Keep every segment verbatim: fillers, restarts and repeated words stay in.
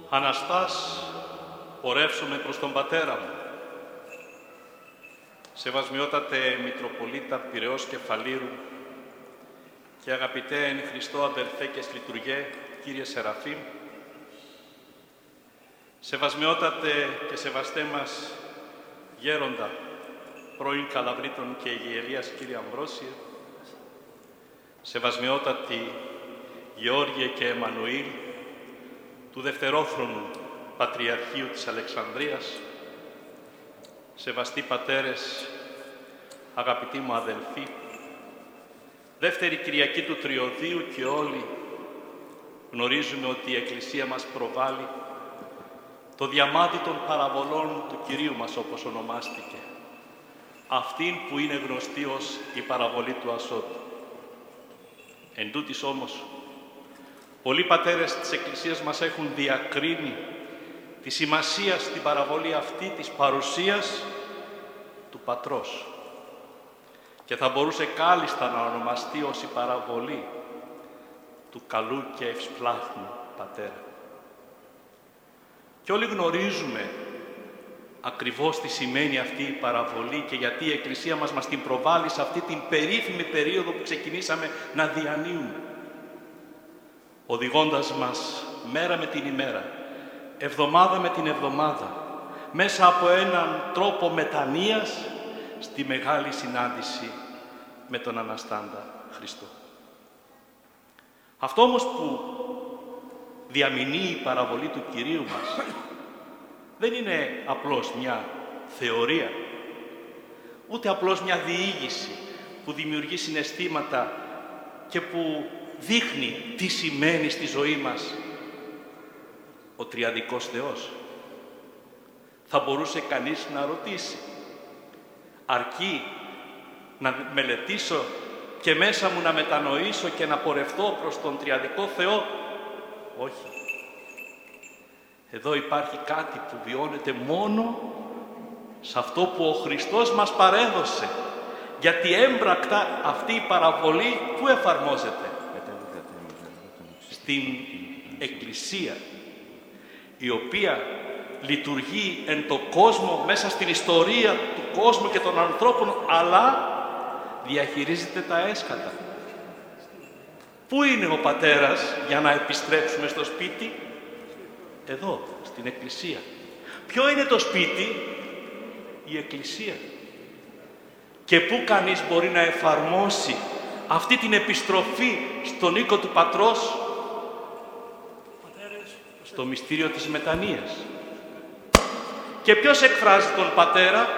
Αναστάς, πορεύσομαι προς τον πατέρα μου. Σεβασμιότατε Μητροπολίτα Πειραιώς Κεφαλήρου και αγαπητέ εν Χριστώ αδελφέ και λειτουργέ, κύριε Σεραφείμ, σεβασμιότατε και σεβαστέ μας γέροντα, πρώην Καλαβρίτων και Αιγιελίας κύριε Αμβρόσιε, σεβασμιότατη Γεώργιε και Εμμανουήλ, του δευτερόχρονου Πατριαρχείου της Αλεξανδρίας, σεβαστοί πατέρες, αγαπητοί μου αδελφοί, δεύτερη Κυριακή του Τριωδίου και όλοι γνωρίζουμε ότι η Εκκλησία μας προβάλλει το διαμάτι των παραβολών του Κυρίου μας, όπως ονομάστηκε, αυτήν που είναι γνωστή ως η παραβολή του Ασώτου. Εν τούτοις όμως, πολλοί πατέρες της Εκκλησίας μας έχουν διακρίνει τη σημασία στην παραβολή αυτή της παρουσίας του Πατρός και θα μπορούσε κάλλιστα να ονομαστεί ως η παραβολή του καλού και ευσπλάχνου Πατέρα. Και όλοι γνωρίζουμε ακριβώς τι σημαίνει αυτή η παραβολή και γιατί η Εκκλησία μας μας την προβάλλει σε αυτή την περίφημη περίοδο που ξεκινήσαμε να διανύουμε, οδηγώντας μας μέρα με την ημέρα, εβδομάδα με την εβδομάδα, μέσα από έναν τρόπο μετανοίας στη μεγάλη συνάντηση με τον Αναστάντα Χριστό. Αυτό όμως που διαμηνύει η παραβολή του Κυρίου μας δεν είναι απλώς μια θεωρία, ούτε απλώς μια διήγηση που δημιουργεί συναισθήματα και που δείχνει τι σημαίνει στη ζωή μας ο Τριαδικός Θεός. Θα μπορούσε κανείς να ρωτήσει, αρκεί να μελετήσω και μέσα μου να μετανοήσω και να πορευτώ προς τον Τριαδικό Θεό? Όχι. Εδώ υπάρχει κάτι που βιώνεται μόνο σε αυτό που ο Χριστός μας παρέδωσε. Γιατί έμπρακτα αυτή η παραβολή που εφαρμόζεται? Στην Εκκλησία, η οποία λειτουργεί εν το κόσμο, μέσα στην ιστορία του κόσμου και των ανθρώπων, αλλά διαχειρίζεται τα έσχατα. Πού είναι ο Πατέρας για να επιστρέψουμε στο σπίτι? Εδώ, στην Εκκλησία. Ποιο είναι το σπίτι? Η Εκκλησία. Και πού κανείς μπορεί να εφαρμόσει αυτή την επιστροφή στον οίκο του Πατρός? Στο μυστήριο της μετανοίας. Και ποιος εκφράζει τον Πατέρα?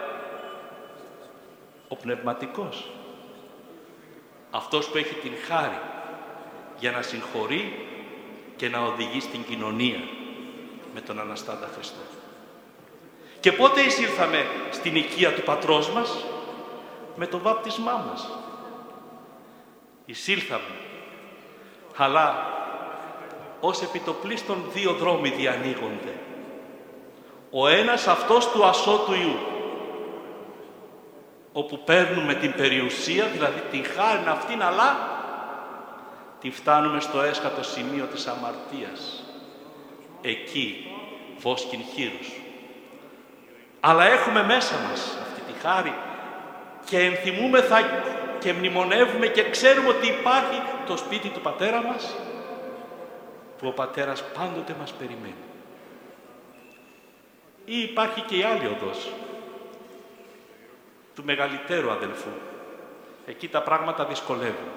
Ο Πνευματικός. Αυτός που έχει την χάρη για να συγχωρεί και να οδηγεί στην κοινωνία με τον Αναστάντα Χριστό. Και πότε εισήλθαμε στην οικία του Πατρός μας? Με το βάπτισμά μας. Εισήλθαμε, αλλά ως επιτοπλίστων δύο δρόμοι διανοίγονται. Ο ένας αυτός του ασώτου Ιού, όπου παίρνουμε την περιουσία, δηλαδή την χάρη αυτήν, αλλά την φτάνουμε στο έσχατο σημείο της αμαρτίας. Εκεί βόσκιν χείρους. Αλλά έχουμε μέσα μας αυτή τη χάρη και ενθυμούμεθα και μνημονεύουμε και ξέρουμε ότι υπάρχει το σπίτι του Πατέρα μας, που ο Πατέρας πάντοτε μας περιμένει. Ή υπάρχει και η άλλη οδός του μεγαλύτερου αδελφού. Εκεί τα πράγματα δυσκολεύουν.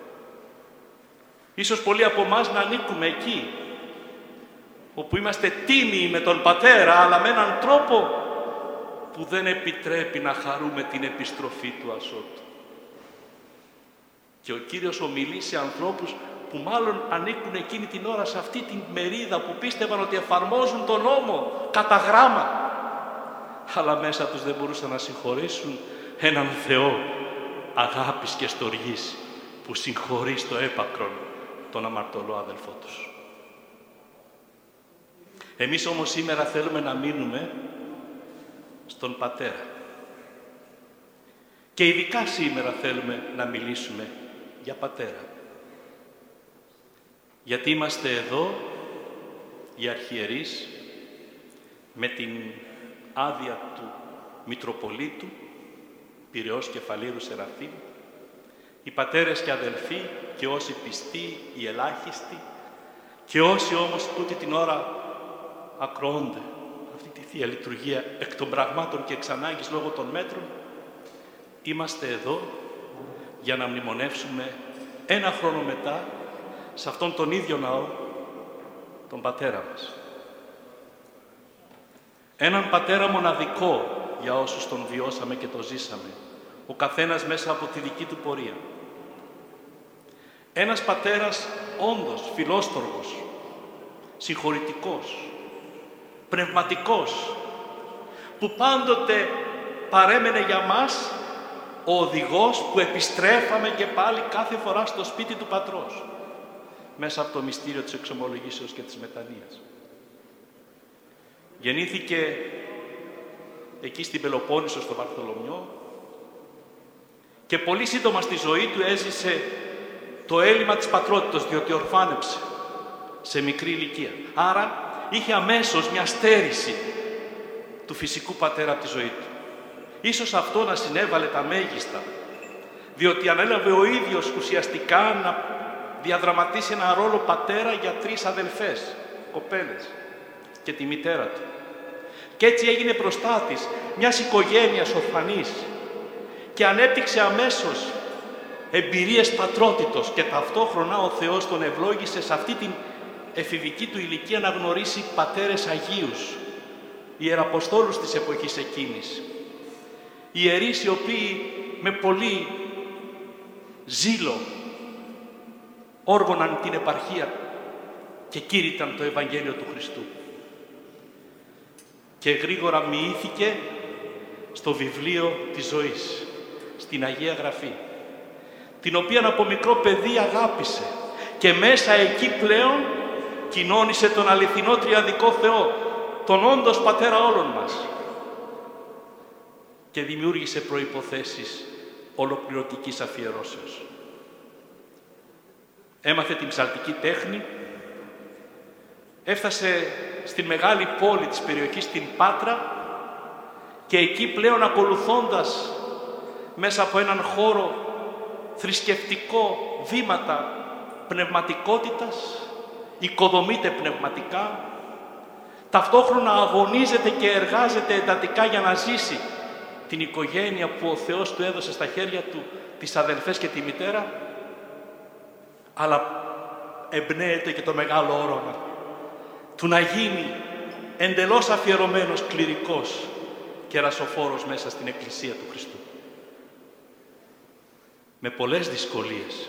Ίσως πολλοί από εμάς να ανήκουμε εκεί, όπου είμαστε τίμιοι με τον Πατέρα, αλλά με έναν τρόπο που δεν επιτρέπει να χαρούμε την επιστροφή του ασώτου. Και ο Κύριος ομιλεί σε ανθρώπους που μάλλον ανήκουν εκείνη την ώρα σε αυτή την μερίδα που πίστευαν ότι εφαρμόζουν τον νόμο κατά γράμμα, αλλά μέσα τους δεν μπορούσαν να συγχωρήσουν έναν Θεό αγάπης και στοργής που συγχωρεί στο έπακρον τον αμαρτωλό αδελφό τους. Εμείς όμως σήμερα θέλουμε να μείνουμε στον Πατέρα. Και ειδικά σήμερα θέλουμε να μιλήσουμε για Πατέρα. Γιατί είμαστε εδώ οι αρχιερείς, με την άδεια του Μητροπολίτου, Πειραιώς Κεφαλήρου Σεραφείμ, οι πατέρες και αδελφοί και όσοι πιστοί, οι ελάχιστοι, και όσοι όμως τούτη την ώρα ακροώνται αυτή τη Θεία Λειτουργία εκ των πραγμάτων και εξ ανάγκης λόγω των μέτρων, είμαστε εδώ για να μνημονεύσουμε ένα χρόνο μετά σε αυτόν τον ίδιο ναό τον πατέρα μας. Έναν πατέρα μοναδικό για όσους τον βιώσαμε και τον ζήσαμε, ο καθένας μέσα από τη δική του πορεία. Ένας πατέρας όντως φιλόστοργος, συγχωρητικός, πνευματικός, που πάντοτε παρέμενε για μας ο οδηγός που επιστρέφαμε και πάλι κάθε φορά στο σπίτι του Πατρός, μέσα από το μυστήριο της εξομολογήσεως και της μετανοίας. Γεννήθηκε εκεί στην Πελοπόννησο, στο Βαρθολομιό, και πολύ σύντομα στη ζωή του έζησε το έλλειμμα της πατρότητος, διότι ορφάνεψε σε μικρή ηλικία. Άρα είχε αμέσως μια στέρηση του φυσικού πατέρα από τη ζωή του. Ίσως αυτό να συνέβαλε τα μέγιστα, διότι ανέλαβε ο ίδιος ουσιαστικά να διαδραματίσει ένα ρόλο πατέρα για τρεις αδελφές, κοπέλες, και τη μητέρα του. Και έτσι έγινε προστάτης μιας οικογένειας ορφανής και ανέπτυξε αμέσως εμπειρίες πατρότητος, και ταυτόχρονα ο Θεός τον ευλόγησε σε αυτή την εφηβική του ηλικία να γνωρίσει πατέρες Αγίους, ιεραποστόλους της εποχής εκείνης. Ιερείς οι οποίοι με πολύ ζήλο όργωναν την επαρχία και κήρυταν το Ευαγγέλιο του Χριστού. Και γρήγορα μοιήθηκε στο βιβλίο της ζωής, στην Αγία Γραφή, την οποία από μικρό παιδί αγάπησε και μέσα εκεί πλέον κοινώνησε τον αληθινό τριαδικό Θεό, τον όντως Πατέρα όλων μας, και δημιούργησε προϋποθέσεις ολοκληρωτικής αφιερώσεως. Έμαθε την ψαλτική τέχνη, έφτασε στην μεγάλη πόλη της περιοχής, την Πάτρα, και εκεί πλέον ακολουθώντας μέσα από έναν χώρο θρησκευτικό βήματα πνευματικότητας, οικοδομείται πνευματικά, ταυτόχρονα αγωνίζεται και εργάζεται εντατικά για να ζήσει την οικογένεια που ο Θεός του έδωσε στα χέρια του, τις αδελφές και τη μητέρα, αλλά εμπνέεται και το μεγάλο όρομα του να γίνει εντελώς αφιερωμένος κληρικός και ρασοφόρος μέσα στην Εκκλησία του Χριστού. Με πολλές δυσκολίες,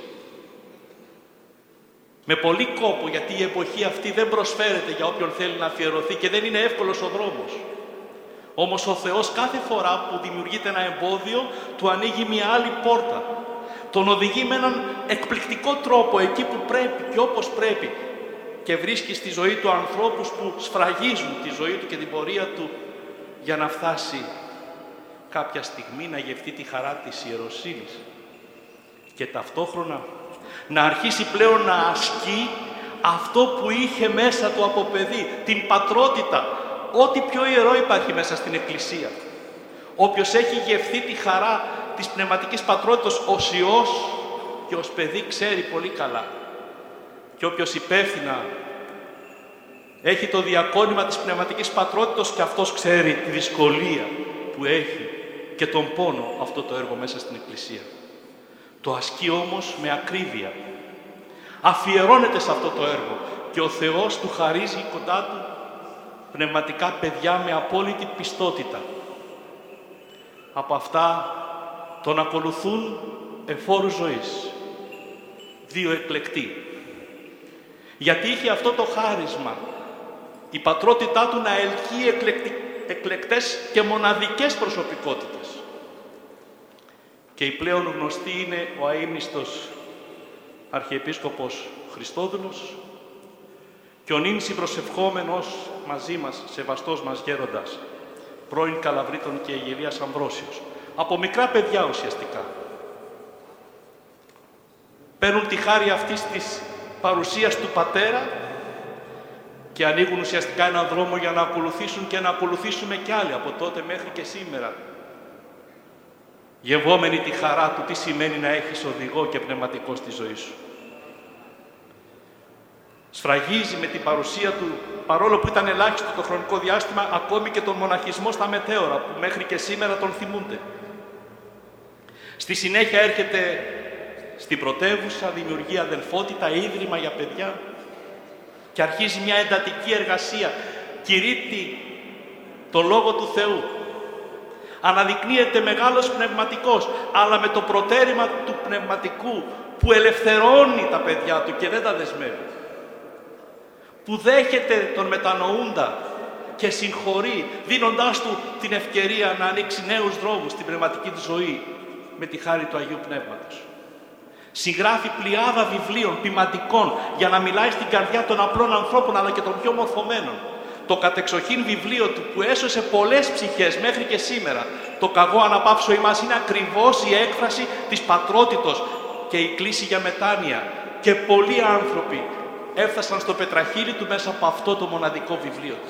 με πολύ κόπο, γιατί η εποχή αυτή δεν προσφέρεται για όποιον θέλει να αφιερωθεί και δεν είναι εύκολος ο δρόμος. Όμως ο Θεός κάθε φορά που δημιουργείται ένα εμπόδιο, του ανοίγει μια άλλη πόρτα. Τον οδηγεί με έναν εκπληκτικό τρόπο εκεί που πρέπει και όπως πρέπει, και βρίσκει στη ζωή του ανθρώπους που σφραγίζουν τη ζωή του και την πορεία του για να φτάσει κάποια στιγμή να γευτεί τη χαρά της ιεροσύνης και ταυτόχρονα να αρχίσει πλέον να ασκεί αυτό που είχε μέσα του από παιδί, την πατρότητα. Ό,τι πιο ιερό υπάρχει μέσα στην Εκκλησία. Όποιος έχει γευθεί τη χαρά της πνευματικής πατρότητας ως Υιός και ως παιδί ξέρει πολύ καλά. Και όποιος υπεύθυνα έχει το διακόνημα της πνευματικής πατρότητας, και αυτός ξέρει τη δυσκολία που έχει και τον πόνο αυτό το έργο μέσα στην Εκκλησία. Το ασκεί όμως με ακρίβεια. Αφιερώνεται σε αυτό το έργο και ο Θεός του χαρίζει κοντά του πνευματικά παιδιά με απόλυτη πιστότητα. Από αυτά τον ακολουθούν εφόρους ζωής, δύο εκλεκτοί. Γιατί είχε αυτό το χάρισμα, η πατρότητά του να ελκύει εκλεκτι... εκλεκτές και μοναδικές προσωπικότητες. Και η πλέον γνωστή είναι ο αείμνηστος Αρχιεπίσκοπος Χριστόδουλος και ο νυν συμπροσευχόμενος μαζί μας, σεβαστός μας γέροντας, πρώην Καλαβρίτων και Αιγελίας Αμβρόσιος. Από μικρά παιδιά ουσιαστικά. Παίρνουν τη χάρη αυτής της παρουσίας του πατέρα και ανοίγουν ουσιαστικά έναν δρόμο για να ακολουθήσουν και να ακολουθήσουμε κι άλλοι από τότε μέχρι και σήμερα. Γευόμενη τη χαρά του τι σημαίνει να έχεις οδηγό και πνευματικό στη ζωή σου. Σφραγίζει με την παρουσία του, παρόλο που ήταν ελάχιστο το χρονικό διάστημα, ακόμη και τον μοναχισμό στα μετέωρα, που μέχρι και σήμερα τον θυμούνται. Στη συνέχεια έρχεται στην πρωτεύουσα, δημιουργεί αδελφότητα, ίδρυμα για παιδιά και αρχίζει μια εντατική εργασία. Κηρύττει το Λόγο του Θεού. Αναδεικνύεται μεγάλος πνευματικός, αλλά με το προτέρημα του πνευματικού που ελευθερώνει τα παιδιά του και δεν τα δεσμεύει. Που δέχεται τον μετανοούντα και συγχωρεί, δίνοντάς του την ευκαιρία να ανοίξει νέους δρόμους στην πνευματική του ζωή με τη χάρη του Αγίου Πνεύματος. Συγγράφει πλειάδα βιβλίων ποιμαντικών για να μιλάει στην καρδιά των απλών ανθρώπων αλλά και των πιο μορφωμένων. Το κατεξοχήν βιβλίο του που έσωσε πολλές ψυχές μέχρι και σήμερα, το «Καγώ αναπαύσω ημάς», είναι ακριβώς η έκφραση της πατρότητος και η κλήση για μετάνοια. Και πολλοί άνθρωποι έφτασαν στο πετραχύλι του μέσα από αυτό το μοναδικό βιβλίο του.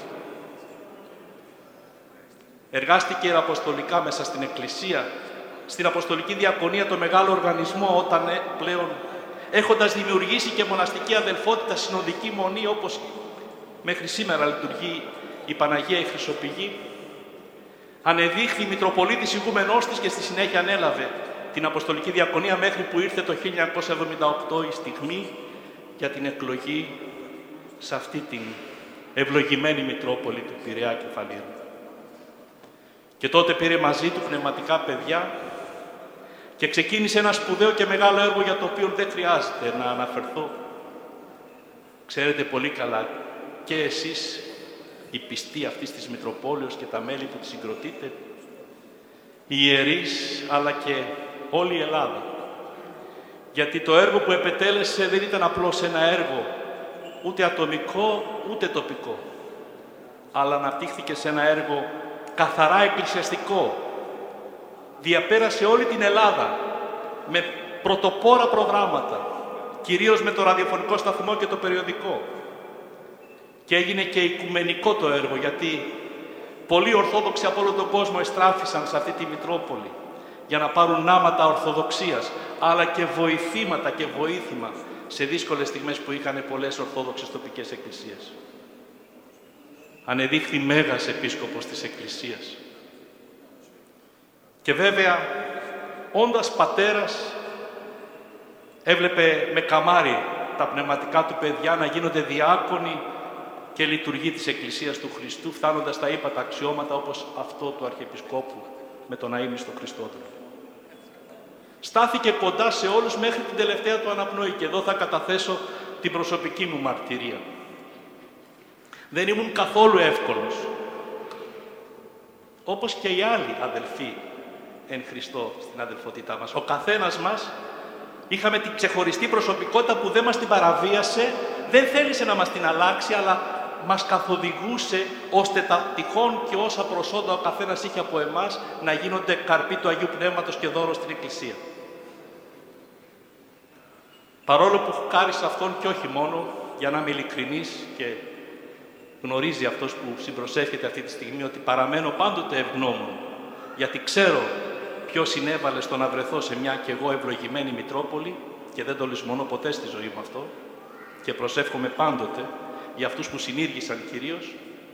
Εργάστηκε αποστολικά μέσα στην Εκκλησία, στην Αποστολική Διακονία, το μεγάλο οργανισμό, όταν ε, πλέον έχοντας δημιουργήσει και μοναστική αδελφότητα, συνοδική μονή, όπως μέχρι σήμερα λειτουργεί η Παναγία η Χρυσοπηγή, ανεδείχθη Μητροπολίτης ηγούμενός της και στη συνέχεια ανέλαβε την Αποστολική Διακονία μέχρι που ήρθε το χίλια εννιακόσια εβδομήντα οκτώ η στιγμή για την εκλογή σε αυτή την ευλογημένη Μητρόπολη του Πειραιά και Φαλήρου. Και τότε πήρε μαζί του πνευματικά παιδιά και ξεκίνησε ένα σπουδαίο και μεγάλο έργο για το οποίο δεν χρειάζεται να αναφερθώ. Ξέρετε πολύ καλά και εσείς οι πιστοί αυτής της Μητροπόλεως και τα μέλη που τη συγκροτείτε, οι ιερείς αλλά και όλη η Ελλάδα. Γιατί το έργο που επετέλεσε δεν ήταν απλώς ένα έργο ούτε ατομικό ούτε τοπικό, αλλά αναπτύχθηκε σε ένα έργο καθαρά εκκλησιαστικό. Διαπέρασε όλη την Ελλάδα με πρωτοπόρα προγράμματα, κυρίως με το ραδιοφωνικό σταθμό και το περιοδικό. Και έγινε και οικουμενικό το έργο, γιατί πολλοί Ορθόδοξοι από όλο τον κόσμο εστράφησαν σε αυτή τη Μητρόπολη για να πάρουν νάματα Ορθοδοξίας, αλλά και βοηθήματα και βοήθημα σε δύσκολες στιγμές που είχαν πολλές Ορθόδοξες τοπικές εκκλησίες. Ανεδείχθη μέγας επίσκοπος της Εκκλησίας. Και βέβαια, όντας πατέρας, έβλεπε με καμάρι τα πνευματικά του παιδιά να γίνονται διάκονοι και λειτουργοί της Εκκλησίας του Χριστού, φτάνοντας στα ύπατα αξιώματα όπως αυτό του Αρχιεπισκόπου με τον αείμνηστο Χριστόδουλο. Στάθηκε κοντά σε όλους μέχρι την τελευταία του αναπνοή και εδώ θα καταθέσω την προσωπική μου μαρτυρία. Δεν ήμουν καθόλου εύκολος, όπως και οι άλλοι αδελφοί εν Χριστώ στην αδελφότητά μας. Ο καθένας μας είχαμε την ξεχωριστή προσωπικότητα που δεν μας την παραβίασε, δεν θέλησε να μας την αλλάξει, αλλά μας καθοδηγούσε ώστε τα τυχόν και όσα προσόντα ο καθένας είχε από εμάς να γίνονται καρποί του Αγίου Πνεύματος και δώρο στην Εκκλησία. Παρόλο που χάρισα αυτόν και όχι μόνο, για να είμαι ειλικρινής και γνωρίζει αυτός που συμπροσεύχεται αυτή τη στιγμή ότι παραμένω πάντοτε ευγνώμων, γιατί ξέρω ποιος συνέβαλε στο να βρεθώ σε μια κι εγώ ευλογημένη Μητρόπολη και δεν το λησμονώ ποτέ στη ζωή μου αυτό και προσεύχομαι πάντοτε για αυτούς που συνήργησαν κυρίως.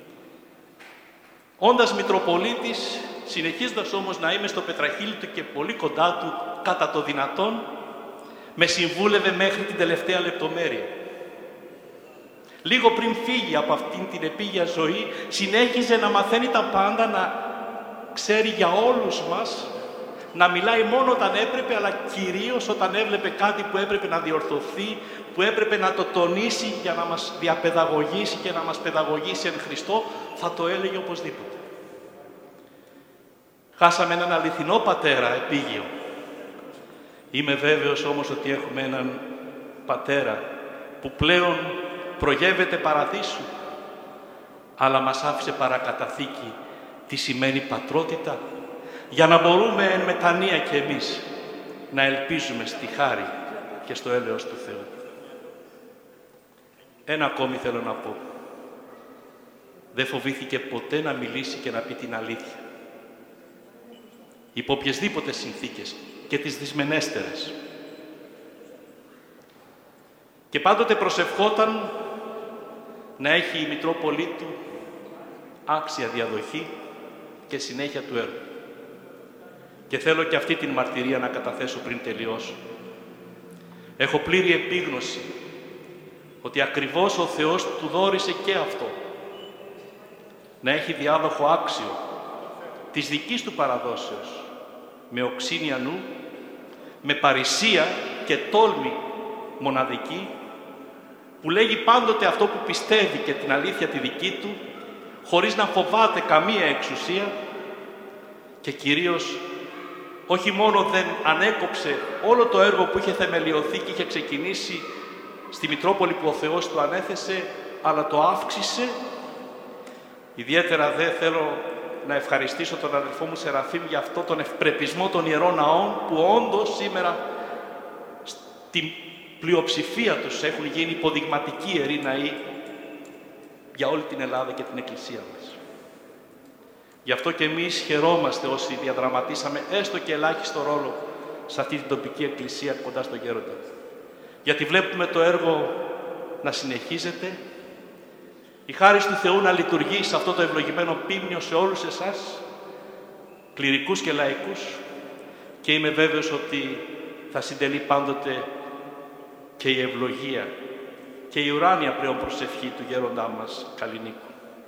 Όντας Μητροπολίτης, συνεχίζοντας όμως να είμαι στο πετραχύλι του και πολύ κοντά του κατά το δυνατόν, με συμβούλευε μέχρι την τελευταία λεπτομέρεια. Λίγο πριν φύγει από αυτήν την επίγεια ζωή, συνέχιζε να μαθαίνει τα πάντα, να ξέρει για όλους μας, να μιλάει μόνο όταν έπρεπε, αλλά κυρίως όταν έβλεπε κάτι που έπρεπε να διορθωθεί, που έπρεπε να το τονίσει για να μας διαπαιδαγωγήσει και να μας παιδαγωγήσει εν Χριστώ, θα το έλεγε οπωσδήποτε. Χάσαμε έναν αληθινό πατέρα επίγειο. Είμαι βέβαιος όμως ότι έχουμε έναν πατέρα που πλέον προγεύεται παραδείσου, αλλά μας άφησε παρακαταθήκη τι σημαίνει πατρότητα, για να μπορούμε εν μετανία και εμείς να ελπίζουμε στη χάρη και στο έλεος του Θεού. Ένα ακόμη θέλω να πω. δεν φοβήθηκε ποτέ να μιλήσει και να πει την αλήθεια. Υπό οποιασδήποτε συνθήκες και τις δυσμενέστερες. Και πάντοτε προσευχόταν να έχει η Μητρόπολη του άξια διαδοχή και συνέχεια του έργου. Και θέλω και αυτή την μαρτυρία να καταθέσω πριν τελειώσω. Έχω πλήρη επίγνωση ότι ακριβώς ο Θεός του δώρισε και αυτό. Να έχει διάδοχο άξιο της δικής του παραδόσεως, με οξύνια νου, με παρησία και τόλμη μοναδική, που λέγει πάντοτε αυτό που πιστεύει και την αλήθεια τη δική του, χωρίς να φοβάται καμία εξουσία και κυρίως όχι μόνο δεν ανέκοψε όλο το έργο που είχε θεμελιωθεί και είχε ξεκινήσει στη Μητρόπολη που ο Θεός του ανέθεσε, αλλά το αύξησε. Ιδιαίτερα δε θέλω να ευχαριστήσω τον αδελφό μου Σεραφείμ για αυτό τον ευπρεπισμό των Ιερών Ναών που όντως σήμερα στην πλειοψηφία τους έχουν γίνει υποδειγματικοί ιεροί ναοί για όλη την Ελλάδα και την Εκκλησία μας. Γι' αυτό και εμείς χαιρόμαστε όσοι διαδραματίσαμε έστω και ελάχιστο ρόλο σε αυτή την τοπική εκκλησία κοντά στον Γέροντα. Γιατί βλέπουμε το έργο να συνεχίζεται, η χάρις του Θεού να λειτουργεί σε αυτό το ευλογημένο πίμνιο σε όλους εσάς, κληρικούς και λαϊκούς, και είμαι βέβαιος ότι θα συντελεί πάντοτε και η ευλογία και η ουράνια πλέον προσευχή του Γέροντά μας Καλλινίκου.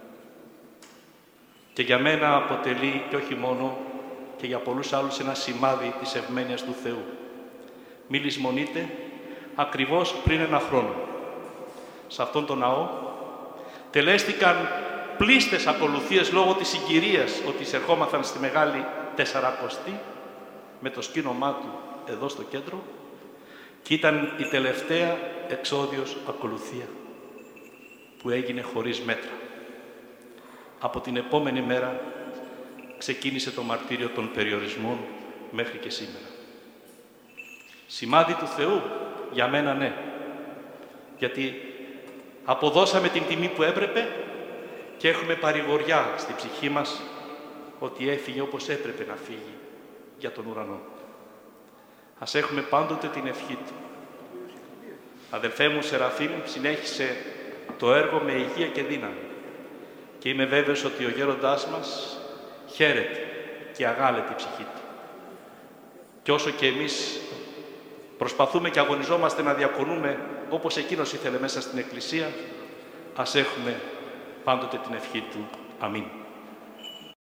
Και για μένα αποτελεί και όχι μόνο και για πολλούς άλλους ένα σημάδι της ευμένειας του Θεού. Μη λησμονείτε, ακριβώς πριν ένα χρόνο, σε αυτόν τον ναό, τελέστηκαν πλήστες ακολουθίες λόγω της συγκυρίας ότι εισερχόμαθαν στη Μεγάλη Τεσσαρακοστή με το σκήνομά του εδώ στο κέντρο και ήταν η τελευταία εξόδιος ακολουθία που έγινε χωρίς μέτρα. Από την επόμενη μέρα ξεκίνησε το μαρτύριο των περιορισμών μέχρι και σήμερα. Σημάδι του Θεού, για μένα ναι, γιατί αποδώσαμε την τιμή που έπρεπε και έχουμε παρηγοριά στη ψυχή μας ότι έφυγε όπως έπρεπε να φύγει για τον ουρανό. Ας έχουμε πάντοτε την ευχή του. Αδελφέ μου Σεραφείμ συνέχισε το έργο με υγεία και δύναμη και είμαι βέβαιος ότι ο γέροντάς μας χαίρεται και αγάλεται η ψυχή του. Και όσο και εμείς προσπαθούμε και αγωνιζόμαστε να διακονούμε όπως εκείνος ήθελε μέσα στην Εκκλησία, ας έχουμε πάντοτε την ευχή του. Αμήν.